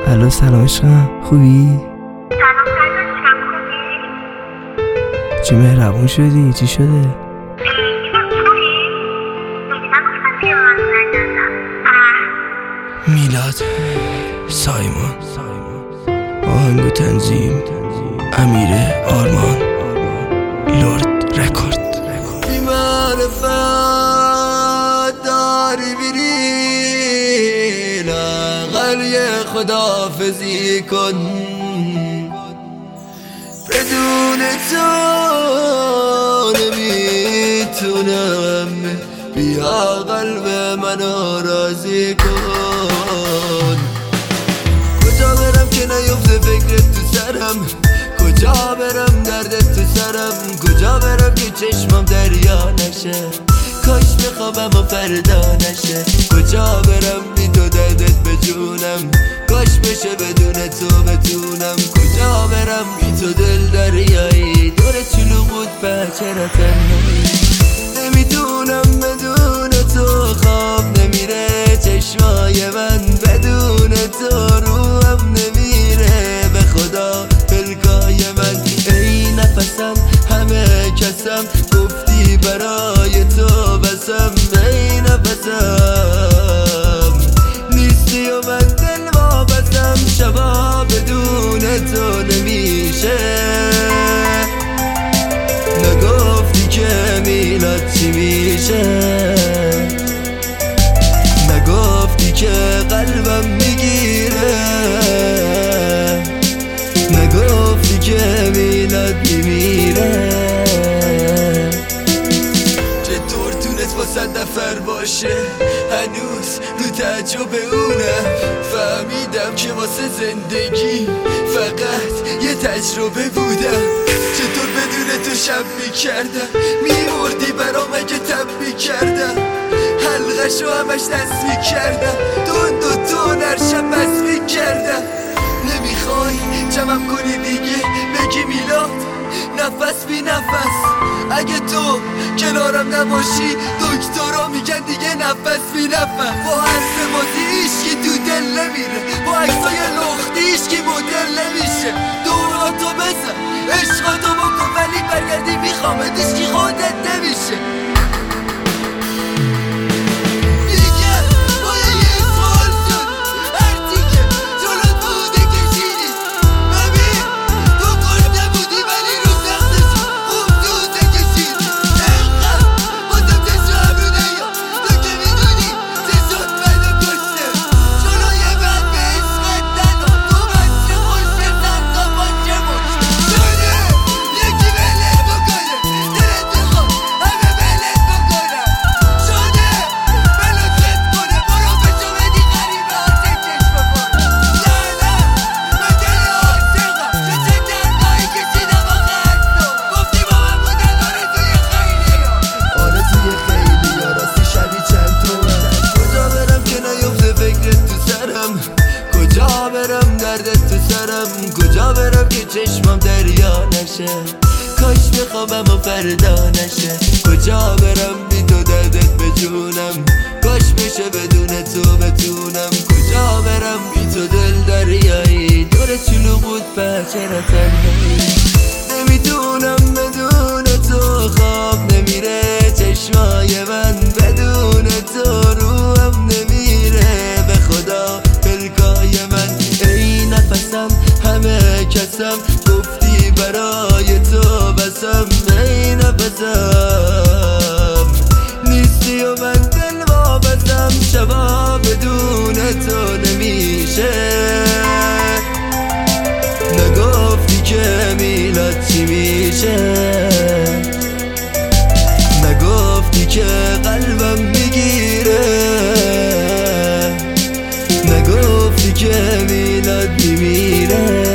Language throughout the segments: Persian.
الو سلام عشقم، خوبی؟ سلام فرزانشم، خوبی؟ چه مهربون شدی؟ چی شده؟ اینو توی؟ میگی نگفتم که من نگردم. میلاد سایمون، آهنگ و تنظیم امیر آرمان، لرد رکورد. بی معرفت داری میری، لااقل یه خداحافظی کن. بدون تو نمیتونم، بیا قلب منو راضی کن. کجا برم که نیفته فکرت تو سرم، کجا برم دردت تو سرم، کجا برم که چشمم دریا نشه، کاش بخوابم و فردا نشه. کجا برم بی تو دردت بجونم، کاش بشه بدون تو بتونم. کجا برم بی تو دل دریایی، دور چلو بود چرا تنهایی. نمیتونم بدون تو، خواب نمیره چشمای من، بدون تو روحم نمیره به خدا پلکای من. ای نفسم همه کسم، گفتی برای تو بسم. ای نفسم نیستی و من دل وابستم، شبا بدون تو نمیشه. نگفتی که میلاد چی میشه، نگفتی که قلبم میگیره، نگفتی که میلاد میمیره. چطور تونست با 100 نفر باشه، هنوز رو تعجب اونم. فهمیدم که واسه زندگی فقط یه تجربه بودم. چطور بدون تو شب میکردم، میمردی برام اگه تب میکردم، حلقشو همش دست میکردم، تند و تون هر شب بس میکردم. نمیخوای جمعم کنی دیگه، بگی میلاد نفس بی نفس. اگه تو کنارم نباشی دکترها میگن دیگه نفس بی نفس. با حرف بازی ایشکی تو دل نمیره، با عکسای لختی ایشکی مدل نمیشه. دوراتو بزن عشقاتو بکن، ولی برگردی میخوامت ایشکی خودت نمیشه. کجا برم دردت تو سرم، کجا برم که چشمم دریا نشه، کاش بخوابم و فردا نشه. کجا برم بی تو دردت بجونم، کاش بشه بدون تو بتونم. کجا برم بی تو دل دریایی، دور چلو بود چرا تنهایی. نمیتونم بدون تو، خواب نمیره چشمای من، بدون تو روحم نمیره به خدا پلکای من. ای نفسم همه کسم، گفتی برای تو بسم. ای نفسم نیستی و من دل وابستم، شبا بدون تو نمیشه. نگفتی که میلاد چی میشه، نگفتی که قلبم میگیره، نگفتی که میلاد میمیره.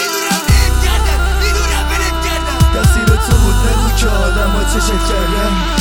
چه کردم